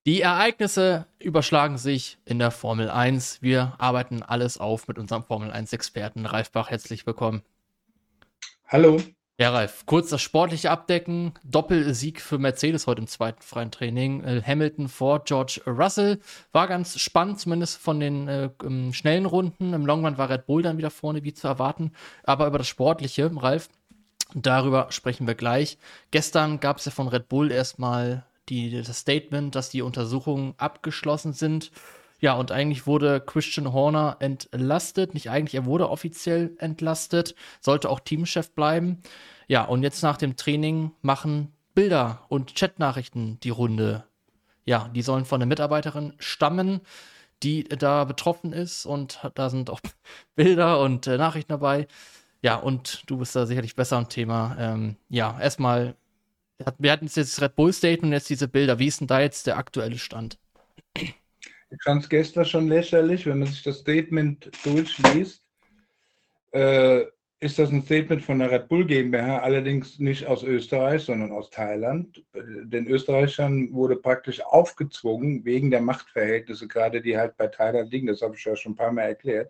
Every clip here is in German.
Die Ereignisse überschlagen sich in der Formel 1. Wir arbeiten alles auf mit unserem Formel 1-Experten Ralf Bach. Herzlich willkommen. Hallo. Ja, Ralf, kurz das sportliche Abdecken. Doppelsieg für Mercedes heute im zweiten freien Training. Hamilton vor George Russell. War ganz spannend, zumindest von den schnellen Runden. Im Longrun war Red Bull dann wieder vorne, wie zu erwarten. Aber über das Sportliche, Ralf, darüber sprechen wir gleich. Gestern gab es ja von Red Bull erstmal das Statement, dass die Untersuchungen abgeschlossen sind. Ja, und eigentlich wurde Christian Horner entlastet. Nicht eigentlich, er wurde offiziell entlastet. Sollte auch Teamchef bleiben. Ja, und jetzt nach dem Training machen Bilder und Chatnachrichten die Runde. Ja, die sollen von der Mitarbeiterin stammen, die da betroffen ist. Und da sind auch Bilder und Nachrichten dabei. Ja, und du bist da sicherlich besser am Thema. Ja, erstmal, wir hatten jetzt das Red Bull Statement und jetzt diese Bilder. Wie ist denn da jetzt der aktuelle Stand? Ich fand es gestern schon lächerlich, wenn man sich das Statement durchliest. Ist das ein Statement von der Red Bull GmbH, allerdings nicht aus Österreich, sondern aus Thailand. Den Österreichern wurde praktisch aufgezwungen, wegen der Machtverhältnisse, gerade die halt bei Thailand liegen, das habe ich ja schon ein paar Mal erklärt,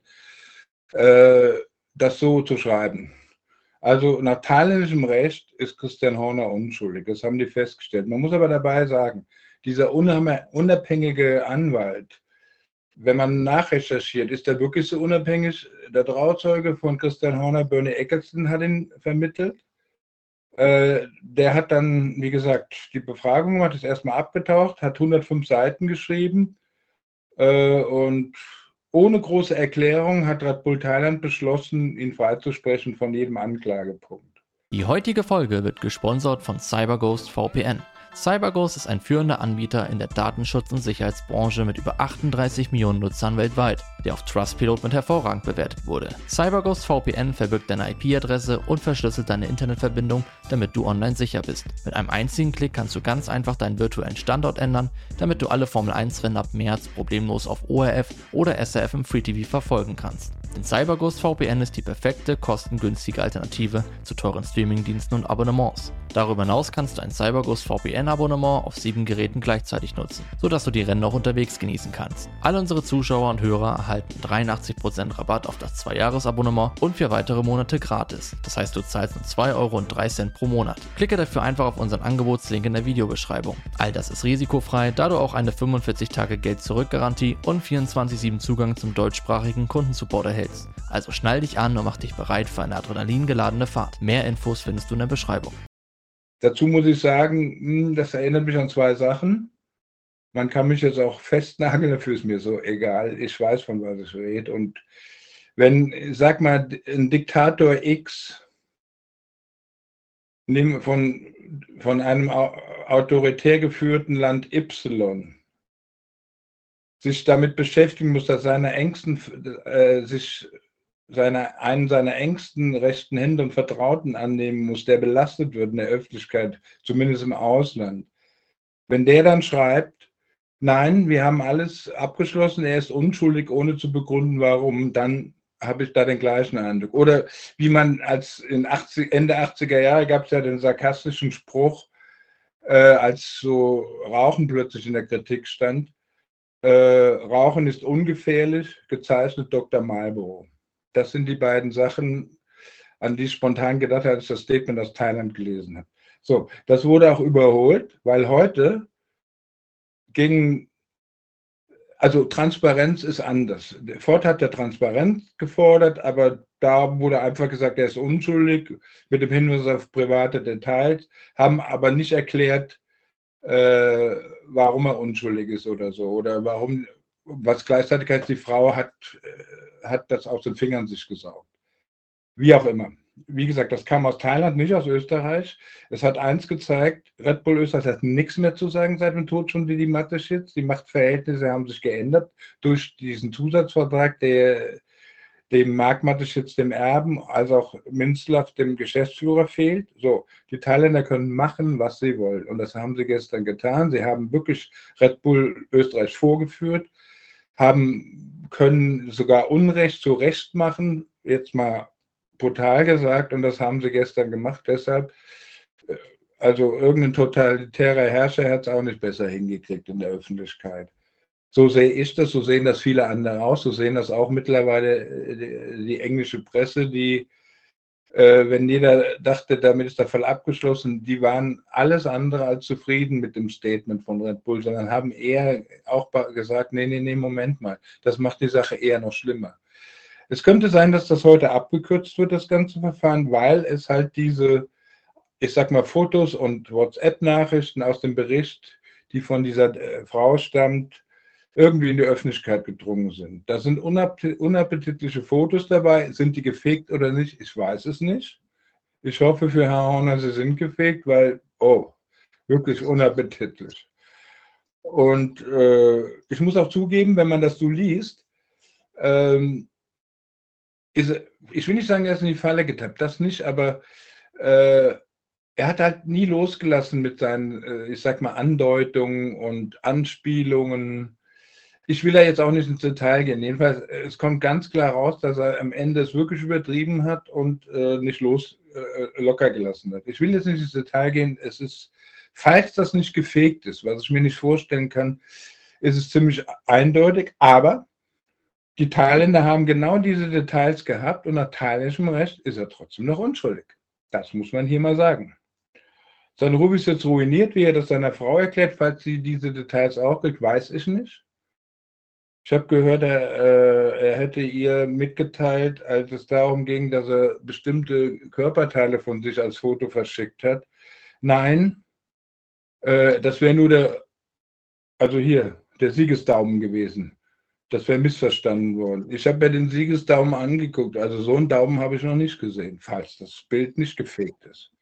das so zu schreiben. Also nach thailändischem Recht ist Christian Horner unschuldig. Das haben die festgestellt. Man muss aber dabei sagen, dieser unabhängige Anwalt, wenn man nachrecherchiert, ist er wirklich so unabhängig? Der Trauzeuge von Christian Horner, Bernie Ecclestone, hat ihn vermittelt. Der hat dann, wie gesagt, die Befragung gemacht, ist erstmal abgetaucht, hat 105 Seiten geschrieben und ohne große Erklärung hat Red Bull Thailand beschlossen, ihn freizusprechen von jedem Anklagepunkt. Die heutige Folge wird gesponsert von CyberGhost VPN. CyberGhost ist ein führender Anbieter in der Datenschutz- und Sicherheitsbranche mit über 38 Millionen Nutzern weltweit, der auf Trustpilot mit hervorragend bewertet wurde. CyberGhost VPN verbirgt deine IP-Adresse und verschlüsselt deine Internetverbindung, damit du online sicher bist. Mit einem einzigen Klick kannst du ganz einfach deinen virtuellen Standort ändern, damit du alle Formel-1-Rennen ab März problemlos auf ORF oder SRF im Free TV verfolgen kannst. Denn CyberGhost VPN ist die perfekte, kostengünstige Alternative zu teuren Streamingdiensten und Abonnements. Darüber hinaus kannst du ein CyberGhost VPN-Abonnement auf 7 Geräten gleichzeitig nutzen, sodass du die Rennen auch unterwegs genießen kannst. Alle unsere Zuschauer und Hörer erhalten 83% Rabatt auf das 2-Jahres-Abonnement und 4 weitere Monate gratis. Das heißt, du zahlst nur 2,03 € pro Monat. Klicke dafür einfach auf unseren Angebotslink in der Videobeschreibung. All das ist risikofrei, da du auch eine 45-Tage-Geld-Zurück-Garantie und 24/7 Zugang zum deutschsprachigen Kundensupport erhältst. Also schnall dich an und mach dich bereit für eine adrenalingeladene Fahrt. Mehr Infos findest du in der Beschreibung. Dazu muss ich sagen, das erinnert mich an 2 Sachen. Man kann mich jetzt auch festnageln, dafür ist mir so egal. Ich weiß, von was ich rede. Und wenn, sag mal, ein Diktator X von einem autoritär geführten Land Y sich damit beschäftigen muss, dass einen seiner engsten rechten Hände und Vertrauten annehmen muss, der belastet wird in der Öffentlichkeit, zumindest im Ausland. Wenn der dann schreibt, nein, wir haben alles abgeschlossen, er ist unschuldig, ohne zu begründen, warum, dann habe ich da den gleichen Eindruck. Oder wie man Ende 80er Jahre gab es ja den sarkastischen Spruch, als so Rauchen plötzlich in der Kritik stand, Rauchen ist ungefährlich, gezeichnet Dr. Marlboro. Das sind die beiden Sachen, an die ich spontan gedacht habe, als ich das Statement aus Thailand gelesen habe. So, das wurde auch überholt, weil heute also Transparenz ist anders. Ford hat ja Transparenz gefordert, aber da wurde einfach gesagt, er ist unschuldig mit dem Hinweis auf private Details, haben aber nicht erklärt, warum er unschuldig ist oder so. Oder warum, was gleichzeitig heißt, die Frau hat das aus den Fingern sich gesaugt. Wie auch immer. Wie gesagt, das kam aus Thailand, nicht aus Österreich. Es hat eins gezeigt, Red Bull Österreich hat nichts mehr zu sagen seit dem Tod von Didi Mateschitz. Die Machtverhältnisse haben sich geändert durch diesen Zusatzvertrag, der dem Marc Mateschitz, dem Erben, als auch Minzlaff, dem Geschäftsführer, fehlt. So, die Thailänder können machen, was sie wollen. Und das haben sie gestern getan. Sie haben wirklich Red Bull Österreich vorgeführt, können sogar Unrecht zu Recht machen, jetzt mal brutal gesagt, und das haben sie gestern gemacht. Deshalb, Also irgendein totalitärer Herrscher hat es auch nicht besser hingekriegt in der Öffentlichkeit. So sehe ich das, so sehen das viele andere aus, so sehen das auch mittlerweile die englische Presse, die, wenn jeder dachte, damit ist der Fall abgeschlossen, die waren alles andere als zufrieden mit dem Statement von Red Bull, sondern haben eher auch gesagt, nee, Moment mal, das macht die Sache eher noch schlimmer. Es könnte sein, dass das heute abgekürzt wird, das ganze Verfahren, weil es halt diese, ich sag mal, Fotos und WhatsApp-Nachrichten aus dem Bericht, die von dieser Frau stammt, irgendwie in die Öffentlichkeit gedrungen sind. Da sind unappetitliche Fotos dabei. Sind die gefegt oder nicht? Ich weiß es nicht. Ich hoffe für Herrn Horner, sie sind gefegt, weil, wirklich unappetitlich. Und ich muss auch zugeben, wenn man das so liest, ich will nicht sagen, er ist in die Falle getappt, das nicht, aber er hat halt nie losgelassen mit seinen, ich sag mal, Andeutungen und Anspielungen. Ich will da jetzt auch nicht ins Detail gehen. Jedenfalls, es kommt ganz klar raus, dass er am Ende es wirklich übertrieben hat und nicht locker gelassen hat. Ich will jetzt nicht ins Detail gehen. Es ist, falls das nicht gefegt ist, was ich mir nicht vorstellen kann, ist es ziemlich eindeutig. Aber die Thailänder haben genau diese Details gehabt und nach thailändischem Recht ist er trotzdem noch unschuldig. Das muss man hier mal sagen. Sein Ruf ist jetzt ruiniert, wie er das seiner Frau erklärt. Falls sie diese Details auch kriegt, weiß ich nicht. Ich habe gehört, er hätte ihr mitgeteilt, als es darum ging, dass er bestimmte Körperteile von sich als Foto verschickt hat. Nein, das wäre nur der Siegesdaumen gewesen. Das wäre missverstanden worden. Ich habe mir den Siegesdaumen angeguckt. Also so einen Daumen habe ich noch nicht gesehen, falls das Bild nicht gefegt ist.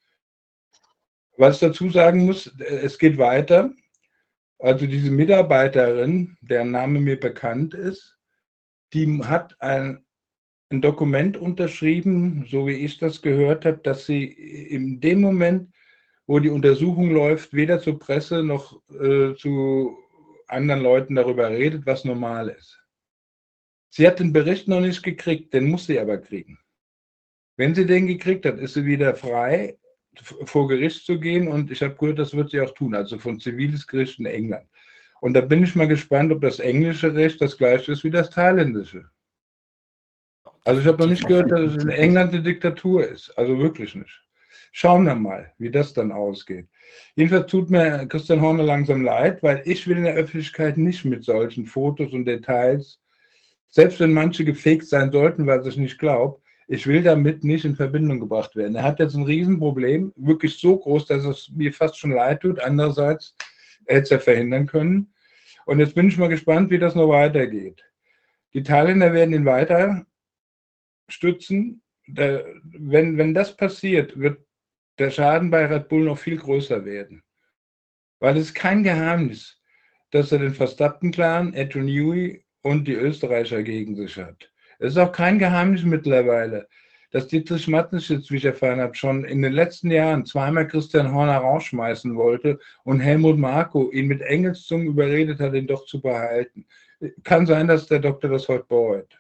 Was ich dazu sagen muss, es geht weiter. Also diese Mitarbeiterin, deren Name mir bekannt ist, die hat ein Dokument unterschrieben, so wie ich das gehört habe, dass sie in dem Moment, wo die Untersuchung läuft, weder zur Presse noch zu anderen Leuten darüber redet, was normal ist. Sie hat den Bericht noch nicht gekriegt, den muss sie aber kriegen. Wenn sie den gekriegt hat, ist sie wieder frei, vor Gericht zu gehen, und ich habe gehört, das wird sie auch tun, also von ziviles Gericht in England. Und da bin ich mal gespannt, ob das englische Recht das gleiche ist wie das thailändische. Also ich habe noch nicht gehört, dass es in England eine Diktatur ist, also wirklich nicht. Schauen wir mal, wie das dann ausgeht. Jedenfalls tut mir Christian Horner langsam leid, weil ich will in der Öffentlichkeit nicht mit solchen Fotos und Details, selbst wenn manche gefaked sein sollten, was ich nicht glaube, ich will damit nicht in Verbindung gebracht werden. Er hat jetzt ein Riesenproblem, wirklich so groß, dass es mir fast schon leid tut. Andererseits, er hätte es ja verhindern können. Und jetzt bin ich mal gespannt, wie das noch weitergeht. Die Thailänder werden ihn weiter stützen. Wenn das passiert, wird der Schaden bei Red Bull noch viel größer werden. Weil es ist kein Geheimnis, dass er den Verstappen-Clan, Adrian Newey und die Österreicher gegen sich hat. Es ist auch kein Geheimnis mittlerweile, dass Dietrich Mateschitz, wie ich erfahren habe, schon in den letzten Jahren zweimal Christian Horner rausschmeißen wollte und Helmut Marko ihn mit Engelszungen überredet hat, ihn doch zu behalten. Kann sein, dass der Doktor das heute bereut.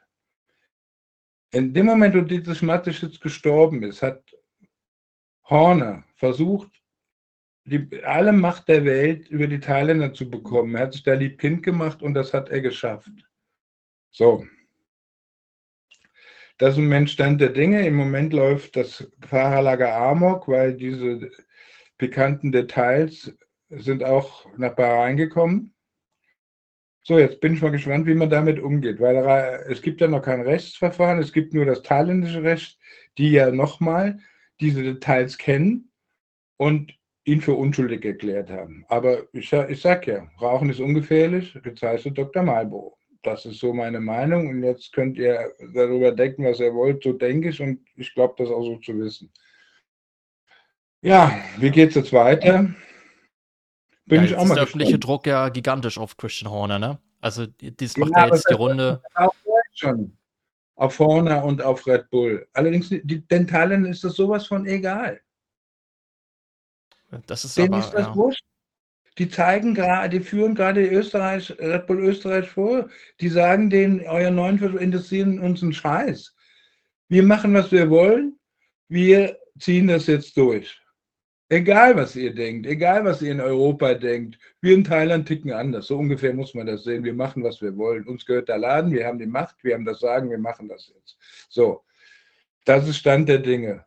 In dem Moment, wo Dietrich Mateschitz gestorben ist, hat Horner versucht, alle Macht der Welt über die Thailänder zu bekommen. Er hat sich da Liebkind gemacht und das hat er geschafft. So. Das ist im Moment Stand der Dinge. Im Moment läuft das Fahrerlager Amok, weil diese pikanten Details sind auch nach Bahrain gekommen. So, jetzt bin ich mal gespannt, wie man damit umgeht, weil es gibt ja noch kein Rechtsverfahren, es gibt nur das thailändische Recht, die ja nochmal diese Details kennen und ihn für unschuldig erklärt haben. Aber ich sage ja, Rauchen ist ungefährlich, gezeichnet Dr. Marlboro. Das ist so meine Meinung und jetzt könnt ihr darüber denken, was ihr wollt, so denke ich und ich glaube das auch so zu wissen. Ja, wie geht es jetzt weiter? Bin ich auch mal gespannt. Ist der öffentliche Druck ja gigantisch auf Christian Horner, ne? Also das macht ja jetzt die Runde. Auch schon auf Horner und auf Red Bull. Allerdings, den Thailändern ist das sowas von egal. Das ist denen aber, ist das wurscht. Die führen gerade Red Bull Österreich vor. Die sagen denen, euer neuen Versuch interessieren uns einen Scheiß. Wir machen, was wir wollen. Wir ziehen das jetzt durch. Egal, was ihr denkt, egal, was ihr in Europa denkt, wir in Thailand ticken anders. So ungefähr muss man das sehen. Wir machen, was wir wollen. Uns gehört der Laden, wir haben die Macht, wir haben das Sagen, wir machen das jetzt. So, das ist Stand der Dinge.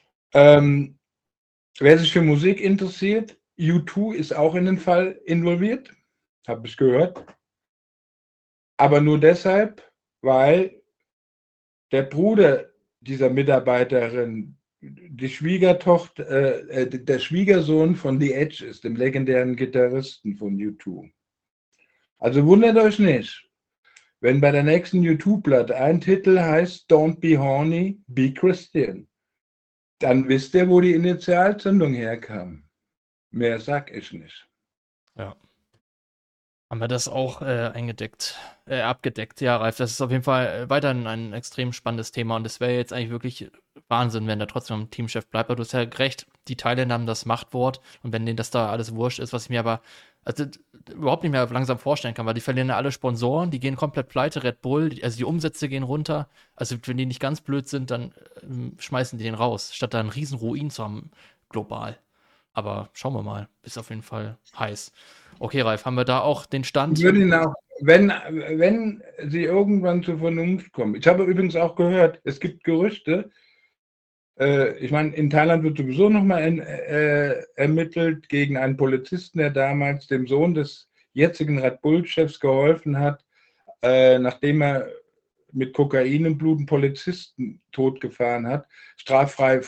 Wer sich für Musik interessiert, U2 ist auch in den Fall involviert, habe ich gehört. Aber nur deshalb, weil der Bruder dieser Mitarbeiterin die Schwiegertochter, der Schwiegersohn von The Edge ist, dem legendären Gitarristen von U2. Also wundert euch nicht, wenn bei der nächsten U2-Platte ein Titel heißt Don't Be Horny, Be Christian. Dann wisst ihr, wo die Initialzündung herkam. Mehr sag ich nicht. Ja. Haben wir das auch abgedeckt. Ja, Ralf, das ist auf jeden Fall weiterhin ein extrem spannendes Thema und es wäre jetzt eigentlich wirklich Wahnsinn, wenn der trotzdem Teamchef bleibt. Aber du hast ja recht, die Thailänder haben das Machtwort und wenn denen das da alles wurscht ist, was ich mir aber überhaupt nicht mehr langsam vorstellen kann, weil die verlieren ja alle Sponsoren, die gehen komplett pleite, Red Bull, also die Umsätze gehen runter. Also wenn die nicht ganz blöd sind, dann schmeißen die den raus, statt da einen riesen Ruin zu haben, global. Aber schauen wir mal, ist auf jeden Fall heiß. Okay, Ralf, haben wir da auch den Stand? Ich würde ihn auch, wenn sie irgendwann zur Vernunft kommen. Ich habe übrigens auch gehört, es gibt Gerüchte, ich meine, in Thailand wird sowieso nochmal ermittelt gegen einen Polizisten, der damals dem Sohn des jetzigen Red Bull-Chefs geholfen hat, nachdem er mit Kokain im Blut einen Polizisten totgefahren hat, straffrei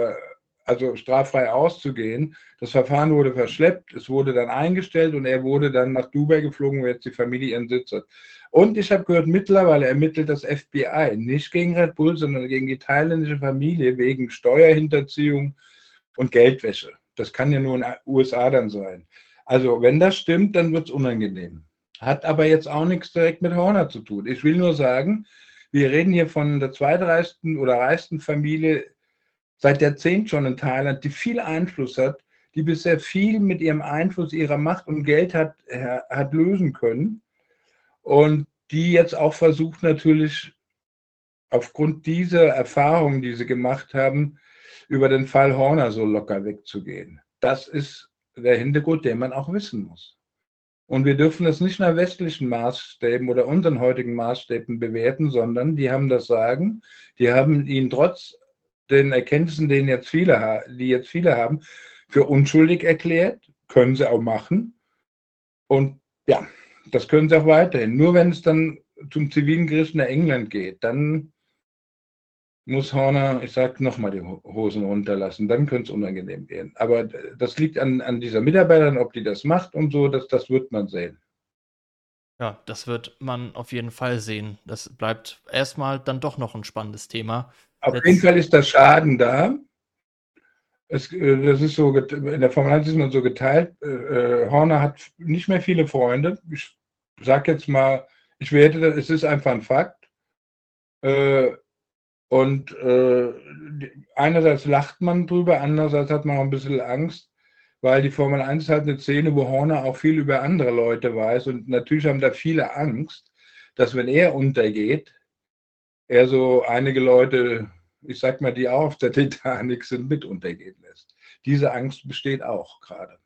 auszugehen. Das Verfahren wurde verschleppt, es wurde dann eingestellt und er wurde dann nach Dubai geflogen, wo jetzt die Familie ihren Sitz hat. Und ich habe gehört, mittlerweile ermittelt das FBI nicht gegen Red Bull, sondern gegen die thailändische Familie wegen Steuerhinterziehung und Geldwäsche. Das kann ja nur in den USA dann sein. Also wenn das stimmt, dann wird es unangenehm. Hat aber jetzt auch nichts direkt mit Horner zu tun. Ich will nur sagen, wir reden hier von der zweitreichsten oder reichsten Familie seit Jahrzehnten schon in Thailand, die viel Einfluss hat, die bisher viel mit ihrem Einfluss, ihrer Macht und Geld hat lösen können und die jetzt auch versucht natürlich aufgrund dieser Erfahrungen, die sie gemacht haben, über den Fall Horner so locker wegzugehen. Das ist der Hintergrund, den man auch wissen muss. Und wir dürfen das nicht nach westlichen Maßstäben oder unseren heutigen Maßstäben bewerten, sondern die haben das Sagen, die haben ihn trotz den Erkenntnissen, die jetzt viele haben, für unschuldig erklärt, können sie auch machen. Und ja, das können sie auch weiterhin. Nur wenn es dann zum zivilen Gericht nach England geht, dann muss Horner, ich sage nochmal, die Hosen runterlassen, dann könnte es unangenehm werden. Aber das liegt an dieser Mitarbeiterin, ob die das macht und so, das wird man sehen. Ja, das wird man auf jeden Fall sehen. Das bleibt erstmal dann doch noch ein spannendes Thema. Auf jeden Fall ist der Schaden da. Das ist so, in der Formel 1 ist man so geteilt. Horner hat nicht mehr viele Freunde. Ich sage jetzt mal, es ist einfach ein Fakt. Einerseits lacht man drüber, andererseits hat man auch ein bisschen Angst, weil die Formel 1 ist halt eine Szene, wo Horner auch viel über andere Leute weiß und natürlich haben da viele Angst, dass wenn er untergeht, er so einige Leute, ich sag mal, die auch auf der Titanic sind, mit untergehen lässt. Diese Angst besteht auch gerade.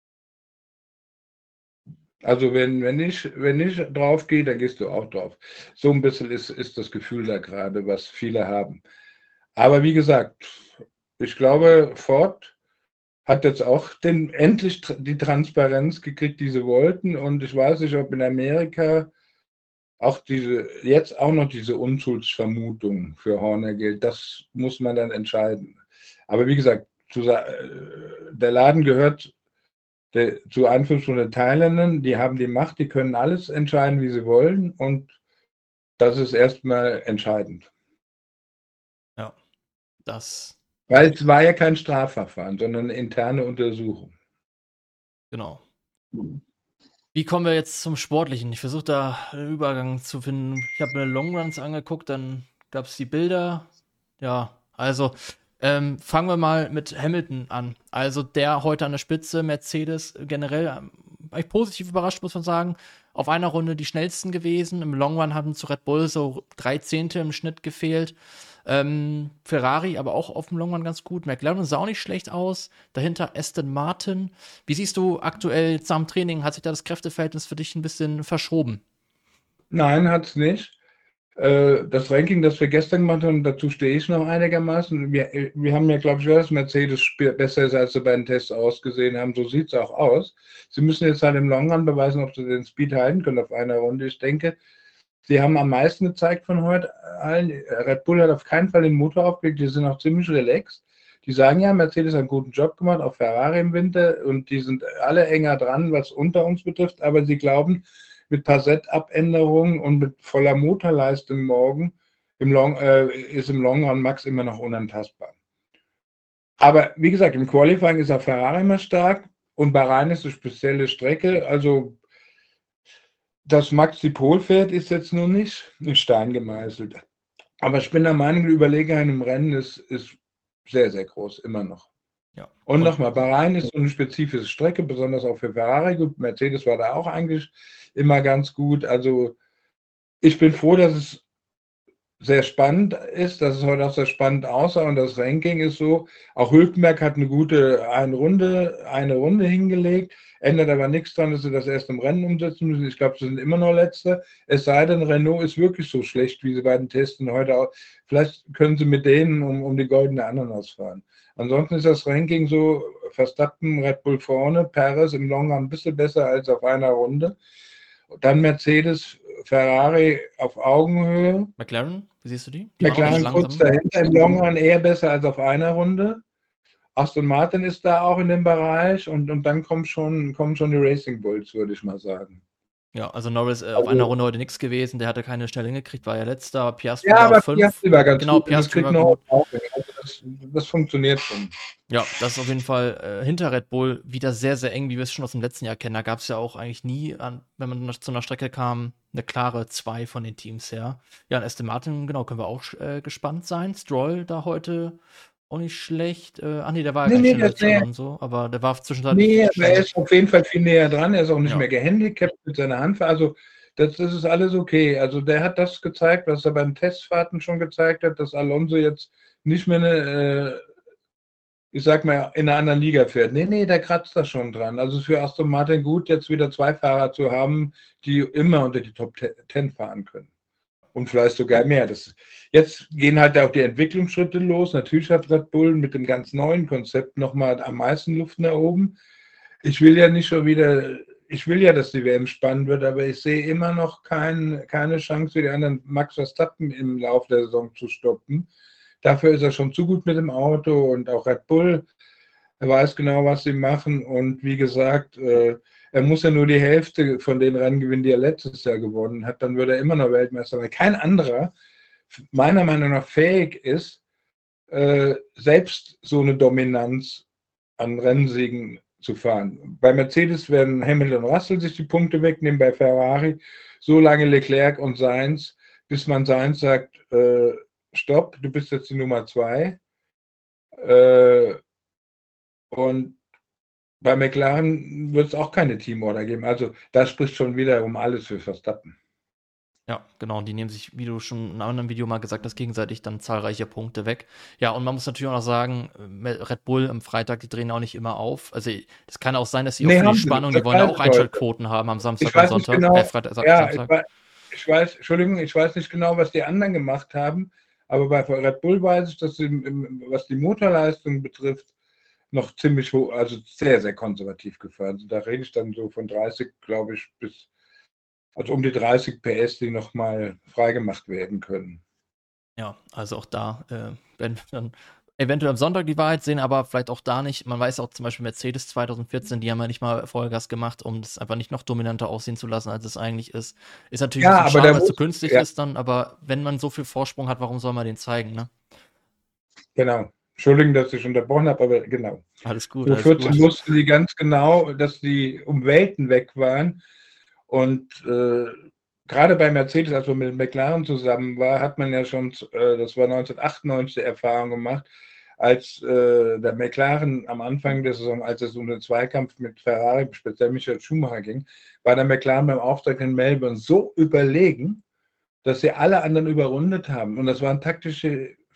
Also wenn ich drauf gehe, dann gehst du auch drauf. So ein bisschen ist das Gefühl da gerade, was viele haben. Aber wie gesagt, ich glaube, Ford hat jetzt auch endlich die Transparenz gekriegt, die sie wollten. Und ich weiß nicht, ob in Amerika auch jetzt auch noch diese Unschuldsvermutung für Horner gilt. Das muss man dann entscheiden. Aber wie gesagt, der Laden gehört zu Einfluss von den Thailändern, die haben die Macht, die können alles entscheiden, wie sie wollen und das ist erstmal entscheidend. Ja, das. Weil es war ja kein Strafverfahren, sondern eine interne Untersuchung. Genau. Wie kommen wir jetzt zum Sportlichen? Ich versuche da einen Übergang zu finden. Ich habe mir Longruns angeguckt, dann gab es die Bilder. Ja, also fangen wir mal mit Hamilton an. Also der heute an der Spitze, Mercedes generell, war ich positiv überrascht, muss man sagen. Auf einer Runde die schnellsten gewesen. Im Long Run haben zu Red Bull so 3 Zehntel im Schnitt gefehlt. Ferrari aber auch auf dem Long Run ganz gut. McLaren sah auch nicht schlecht aus. Dahinter Aston Martin. Wie siehst du aktuell jetzt am Training? Hat sich da das Kräfteverhältnis für dich ein bisschen verschoben? Nein, hat es nicht. Das Ranking, das wir gestern gemacht haben, dazu stehe ich noch einigermaßen. Wir haben ja, glaube ich, gehört, dass Mercedes besser ist, als sie bei den Tests ausgesehen haben. So sieht es auch aus. Sie müssen jetzt halt im Long Run beweisen, ob sie den Speed halten können auf einer Runde. Ich denke, sie haben am meisten gezeigt von heute allen. Red Bull hat auf keinen Fall den Motor aufgelegt, die sind auch ziemlich relaxed. Die sagen ja, Mercedes hat einen guten Job gemacht, auch Ferrari im Winter, und die sind alle enger dran, was unter uns betrifft, aber sie glauben, mit ein paar Setup-Änderungen und mit voller Motorleistung morgen ist im Long Run Max immer noch unantastbar. Aber wie gesagt, im Qualifying ist auch Ferrari immer stark und Bahrain ist eine spezielle Strecke. Also, dass Max die Pole fährt, ist jetzt nur nicht in Stein gemeißelt. Aber ich bin der Meinung, die Überlegenheit im Rennen ist sehr, sehr groß, immer noch. Ja. Und nochmal, Bahrain ist so eine spezifische Strecke, besonders auch für Ferrari. Gut, Mercedes war da auch eigentlich immer ganz gut. Also ich bin froh, dass es sehr spannend ist, dass es heute auch sehr spannend aussah und das Ranking ist so. Auch Hülkenberg hat eine gute eine Runde hingelegt, ändert aber nichts daran, dass sie das erst im Rennen umsetzen müssen. Ich glaube, sie sind immer noch Letzte. Es sei denn, Renault ist wirklich so schlecht, wie sie bei den Testen heute auch. Vielleicht können sie mit denen um die goldene Ananas fahren. Ansonsten ist das Ranking so: Verstappen, Red Bull vorne, Perez im Long Run ein bisschen besser als auf einer Runde. Dann Mercedes, Ferrari auf Augenhöhe. McLaren, wie siehst du die? McLaren kurz dahinter, im Long Run eher besser als auf einer Runde. Aston Martin ist da auch in dem Bereich und dann kommen schon die Racing Bulls, würde ich mal sagen. Ja, also Norris auf einer Runde heute nichts gewesen, der hatte keine schnell hingekriegt, war ja letzter, Piastri ja, auf 5. Piastri war ganz genau, gut. Piastri war gut. Also das funktioniert schon. Ja, das ist auf jeden Fall hinter Red Bull wieder sehr, sehr eng, wie wir es schon aus dem letzten Jahr kennen. Da gab es ja auch eigentlich nie, wenn man zu einer Strecke kam, eine klare 2 von den Teams her. Ja, und Aston Martin, genau, können wir auch gespannt sein. Stroll da heute auch nicht schlecht. Nee, der war ja gar nicht schneller als Alonso, aber der war zwischenzeitlich. Nee, aber er ist auf jeden Fall viel näher dran. Er ist auch nicht mehr gehandicapt mit seiner Hand. Also das ist alles okay. Also der hat das gezeigt, was er beim Testfahrten schon gezeigt hat, dass Alonso jetzt nicht mehr ich sag mal, in einer anderen Liga fährt. Nee, der kratzt da schon dran. Also für Aston Martin gut, jetzt wieder 2 Fahrer zu haben, die immer unter die Top 10 fahren können. Und vielleicht sogar mehr. Jetzt gehen halt auch die Entwicklungsschritte los. Natürlich hat Red Bull mit dem ganz neuen Konzept nochmal am meisten Luft nach oben. Ich will ja, dass die WM spannend wird, aber ich sehe immer noch keine Chance für die anderen, Max Verstappen im Laufe der Saison zu stoppen. Dafür ist er schon zu gut mit dem Auto und auch Red Bull. Er weiß genau, was sie machen. Und wie gesagt, er muss ja nur die Hälfte von den Rennen gewinnen, die er letztes Jahr gewonnen hat. Dann würde er immer noch Weltmeister, weil kein anderer meiner Meinung nach fähig ist, selbst so eine Dominanz an Rennsiegen zu fahren. Bei Mercedes werden Hamilton und Russell sich die Punkte wegnehmen, bei Ferrari so lange Leclerc und Sainz, bis man Sainz sagt, stopp, du bist jetzt die Nummer 2. Und bei McLaren wird es auch keine Teamorder geben. Also da spricht schon wieder um alles für Verstappen. Ja, genau. Die nehmen sich, wie du schon in einem anderen Video mal gesagt hast, gegenseitig dann zahlreiche Punkte weg. Ja, und man muss natürlich auch noch sagen, Red Bull am Freitag, die drehen auch nicht immer auf. Also es kann auch sein, dass sie auch für die Spannung, die wollen ja auch Einschaltquoten haben am Samstag und Sonntag. Genau, Samstag. Ich weiß nicht genau, was die anderen gemacht haben, aber bei Red Bull weiß ich, dass sie, was die Motorleistung betrifft, noch ziemlich hoch, also sehr, sehr konservativ gefahren. Also da rede ich dann so von 30, glaube ich, also um die 30 PS, die nochmal freigemacht werden können. Ja, also auch da werden wir dann eventuell am Sonntag die Wahrheit sehen, aber vielleicht auch da nicht. Man weiß auch zum Beispiel Mercedes 2014, die haben ja nicht mal Vollgas gemacht, um das einfach nicht noch dominanter aussehen zu lassen, als es eigentlich ist. Ist natürlich ein bisschen schade, weil es zu künstlich ist dann, aber wenn man so viel Vorsprung hat, warum soll man den zeigen, ne? Genau. Entschuldigung, dass ich unterbrochen habe, aber genau. Alles gut. 2014 wussten die ganz genau, dass die um Welten weg waren. Und gerade bei Mercedes, als man mit McLaren zusammen war, hat man ja schon, das war 1998 die Erfahrung gemacht, als der McLaren am Anfang der Saison, als es um den Zweikampf mit Ferrari, speziell Michael Schumacher ging, war der McLaren beim Auftrag in Melbourne so überlegen, dass sie alle anderen überrundet haben. Und das waren taktische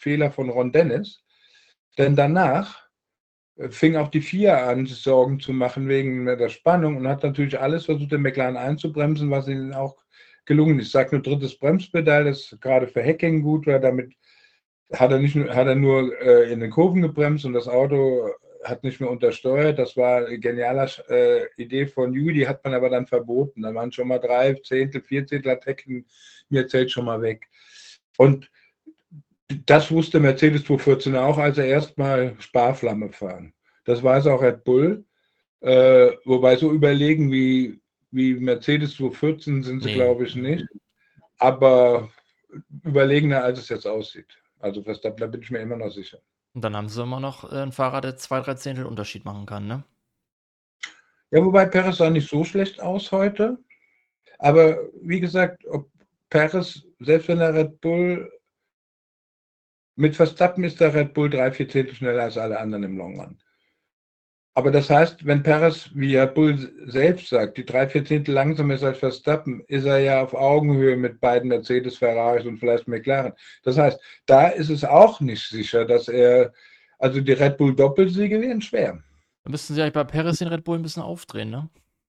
Fehler von Ron Dennis. Denn danach fing auch die FIA an, sich Sorgen zu machen wegen der Spannung und hat natürlich alles versucht, den McLaren einzubremsen, was ihnen auch gelungen ist. Ich sage nur drittes Bremspedal, das gerade für Hacking gut war. Damit hat er nur in den Kurven gebremst und das Auto hat nicht mehr untersteuert. Das war eine geniale Idee von Judy, die hat man aber dann verboten. Da waren schon mal 3 Zehntel, 4 Zehntel, hat Hecken mir zählt schon mal weg. Und das wusste Mercedes 214 auch, als er erstmal Sparflamme fahren. Das weiß auch Red Bull. Wobei so überlegen wie Mercedes 214 sind sie, glaube ich, nicht. Aber überlegener, als es jetzt aussieht. Also da bin ich mir immer noch sicher. Und dann haben sie immer noch einen Fahrer, der 2-3 Zehntel Unterschied machen kann, ne? Ja, wobei Perez sah nicht so schlecht aus heute. Aber wie gesagt, ob Perez, selbst wenn der Red Bull mit Verstappen ist der Red Bull 3, 4 Zehntel schneller als alle anderen im Long Run. Aber das heißt, wenn Perez, wie Red Bull selbst sagt, die 3, 4 Zehntel langsamer ist als Verstappen, ist er ja auf Augenhöhe mit beiden Mercedes, Ferraris und vielleicht McLaren. Das heißt, da ist es auch nicht sicher, dass also die Red Bull Doppelsiege wären schwer. Da müssten sie eigentlich bei Perez den Red Bull ein bisschen aufdrehen, ne?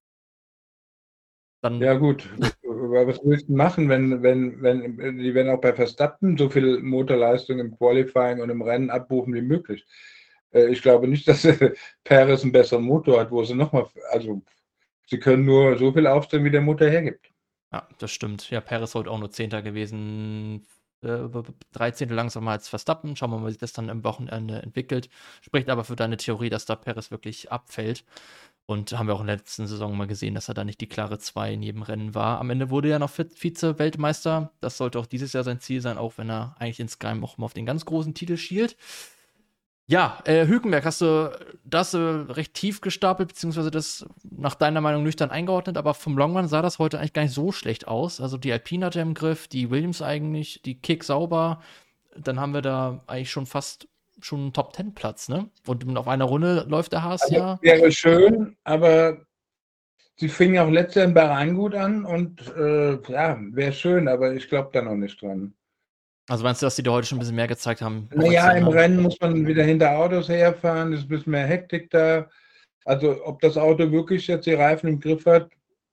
Dann ja gut, was willst du machen, wenn die werden auch bei Verstappen so viel Motorleistung im Qualifying und im Rennen abrufen wie möglich. Ich glaube nicht, dass Perez einen besseren Motor hat, wo sie nochmal, also sie können nur so viel aufstellen, wie der Motor hergibt. Ja, das stimmt. Ja, Perez heute auch nur 10. gewesen, 3 Zehntel langsamer als Verstappen. Schauen wir mal, wie sich das dann am Wochenende entwickelt. Spricht aber für deine Theorie, dass da Perez wirklich abfällt. Und haben wir auch in der letzten Saison mal gesehen, dass er da nicht die klare 2 in jedem Rennen war. Am Ende wurde er noch Vize-Weltmeister. Das sollte auch dieses Jahr sein Ziel sein, auch wenn er eigentlich in Sky auch mal auf den ganz großen Titel schielt. Ja, Hülkenberg, hast du das recht tief gestapelt, beziehungsweise das nach deiner Meinung nüchtern eingeordnet, aber vom Longrun sah das heute eigentlich gar nicht so schlecht aus. Also die Alpine hatte er im Griff, die Williams eigentlich, die Kick sauber. Dann haben wir da eigentlich schon fast einen Top-10-Platz, ne? Und auf einer Runde läuft der Haas also, ja. Wäre schön, aber sie fingen auch letztes Jahr in Bahrain gut an und ja, wäre schön, aber ich glaube da noch nicht dran. Also meinst du, dass die da heute schon ein bisschen mehr gezeigt haben? Naja, im Rennen muss man wieder hinter Autos herfahren, es ist ein bisschen mehr Hektik da. Also ob das Auto wirklich jetzt die Reifen im Griff hat,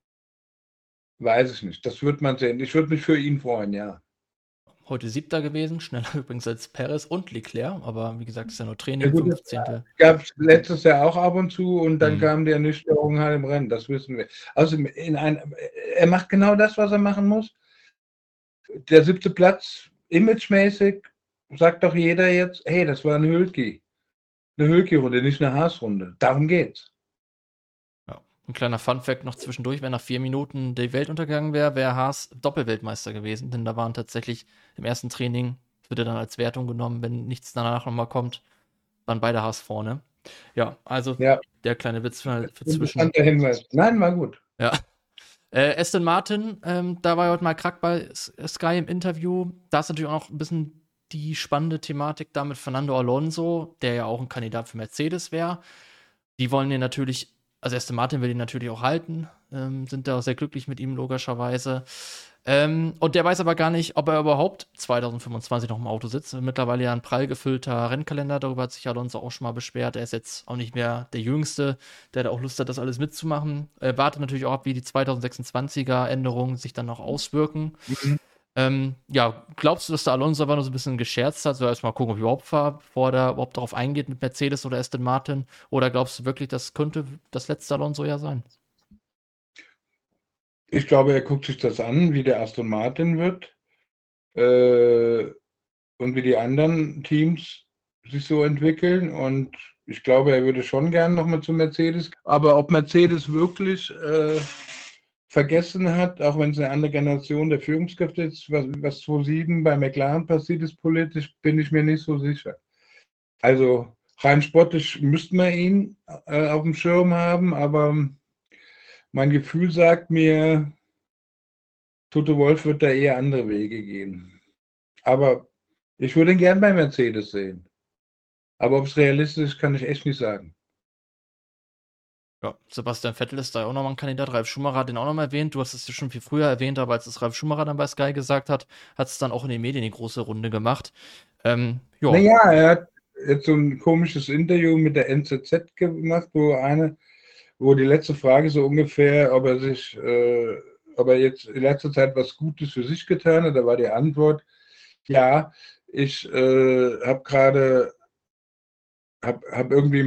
weiß ich nicht. Das wird man sehen. Ich würde mich für ihn freuen, ja. Heute 7. gewesen, schneller übrigens als Perez und Leclerc, aber wie gesagt, ist ja nur Training, Ja, gut, 15. Gab es letztes Jahr auch ab und zu und dann kam die Ernüchterung halt im Rennen, das wissen wir. Also er macht genau das, was er machen muss. Der 7. Platz, imagemäßig, sagt doch jeder jetzt, hey, das war eine Hülki-Runde, nicht eine Haas-Runde. Darum geht's. Ja. Ein kleiner Funfact noch zwischendurch, wenn nach 4 Minuten die Welt untergegangen wäre, wäre Haas Doppelweltmeister gewesen, denn da waren tatsächlich im ersten Training, wird er dann als Wertung genommen, wenn nichts danach nochmal kommt, waren beide Haas vorne. Ja, also der kleine Witz für zwischen. Hinweis. Nein, war gut. Ja. Aston Martin, da war heute mal Krack bei Sky im Interview. Da ist natürlich auch noch ein bisschen die spannende Thematik da mit Fernando Alonso, der ja auch ein Kandidat für Mercedes wäre. Die wollen den natürlich, also Aston Martin will ihn natürlich auch halten, sind da auch sehr glücklich mit ihm, logischerweise. Und der weiß aber gar nicht, ob er überhaupt 2025 noch im Auto sitzt. Mittlerweile ja ein prall gefüllter Rennkalender, darüber hat sich Alonso auch schon mal beschwert. Er ist jetzt auch nicht mehr der Jüngste, der da auch Lust hat, das alles mitzumachen. Wartet natürlich auch ab, wie die 2026er Änderungen sich dann noch auswirken. Ja, glaubst du, dass der Alonso aber nur so ein bisschen gescherzt hat? So erstmal gucken, ob ich überhaupt fahre, bevor er überhaupt darauf eingeht mit Mercedes oder Aston Martin? Oder glaubst du wirklich, das könnte das letzte Alonso ja sein? Ich glaube, er guckt sich das an, wie der Aston Martin wird und wie die anderen Teams sich so entwickeln. Und ich glaube, er würde schon gern nochmal zu Mercedes. Aber ob Mercedes wirklich vergessen hat, auch wenn es eine andere Generation der Führungskräfte ist, was 2007 bei McLaren passiert ist politisch, bin ich mir nicht so sicher. Also rein sportlich müsste man ihn auf dem Schirm haben, aber mein Gefühl sagt mir, Toto Wolff wird da eher andere Wege gehen. Aber ich würde ihn gern bei Mercedes sehen. Aber ob es realistisch ist, kann ich echt nicht sagen. Ja, Sebastian Vettel ist da auch nochmal ein Kandidat. Ralf Schumacher hat den auch nochmal erwähnt. Du hast es ja schon viel früher erwähnt, aber als es Ralf Schumacher dann bei Sky gesagt hat, hat es dann auch in den Medien die große Runde gemacht. Ja, Naja, er hat jetzt so ein komisches Interview mit der NZZ gemacht, wo die letzte Frage so ungefähr, ob er jetzt in letzter Zeit was Gutes für sich getan hat, da war die Antwort, ja, ich hab irgendwie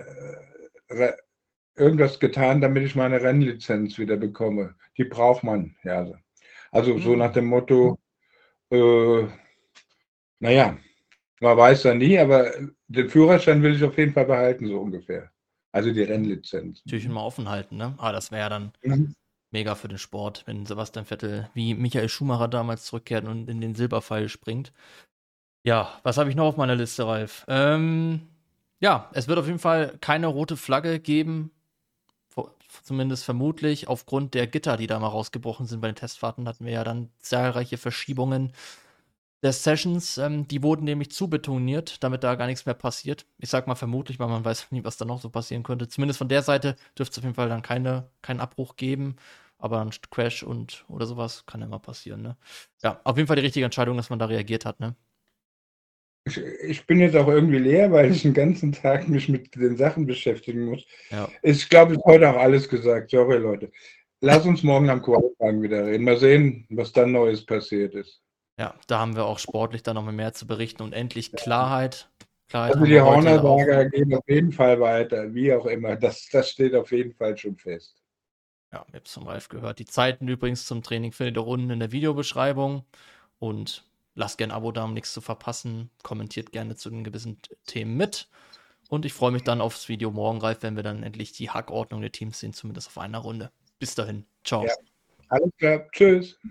irgendwas getan, damit ich meine Rennlizenz wieder bekomme. Die braucht man, ja. Also so nach dem Motto, äh, naja, man weiß ja nie, aber den Führerschein will ich auf jeden Fall behalten, so ungefähr. Also die Rennlizenz. natürlich immer offen halten, ne? Aber das wäre ja dann Mhm. mega für den Sport, wenn Sebastian Vettel wie Michael Schumacher damals zurückkehrt und in den Silberpfeil springt. Ja, was habe ich noch auf meiner Liste, Ralf? Ja, es wird auf jeden Fall keine rote Flagge geben, zumindest vermutlich. Aufgrund der Gitter, die da mal rausgebrochen sind bei den Testfahrten, hatten wir ja dann zahlreiche Verschiebungen der Sessions. Die wurden nämlich zu betoniert, damit da gar nichts mehr passiert. Ich sag mal vermutlich, weil man weiß nie, was da noch so passieren könnte. Zumindest von der Seite dürfte es auf jeden Fall dann keinen Abbruch geben. Aber ein Crash oder sowas kann ja immer passieren, ne? Ja, auf jeden Fall die richtige Entscheidung, dass man da reagiert hat, ne? Ich bin jetzt auch irgendwie leer, weil ich den ganzen Tag mich mit den Sachen beschäftigen muss. Ja. Ich glaube, ich habe heute auch alles gesagt. Sorry, Leute. Lass uns morgen am Qualifying wieder reden. Mal sehen, was dann Neues passiert ist. Ja, da haben wir auch sportlich dann noch mal mehr zu berichten und endlich Klarheit. Klarheit Also haben die wir heute ja auch. Horner-Saga geht auf jeden Fall weiter, wie auch immer. Das steht auf jeden Fall schon fest. Ja, ich habe es vom Ralf gehört. Die Zeiten übrigens zum Training findet ihr unten in der Videobeschreibung. Und lasst gerne ein Abo da, um nichts zu verpassen. Kommentiert gerne zu den gewissen Themen mit. Und ich freue mich dann aufs Video morgen, Ralf, wenn wir dann endlich die Hackordnung der Teams sehen, zumindest auf einer Runde. Bis dahin. Ciao. Ja, alles klar. Tschüss.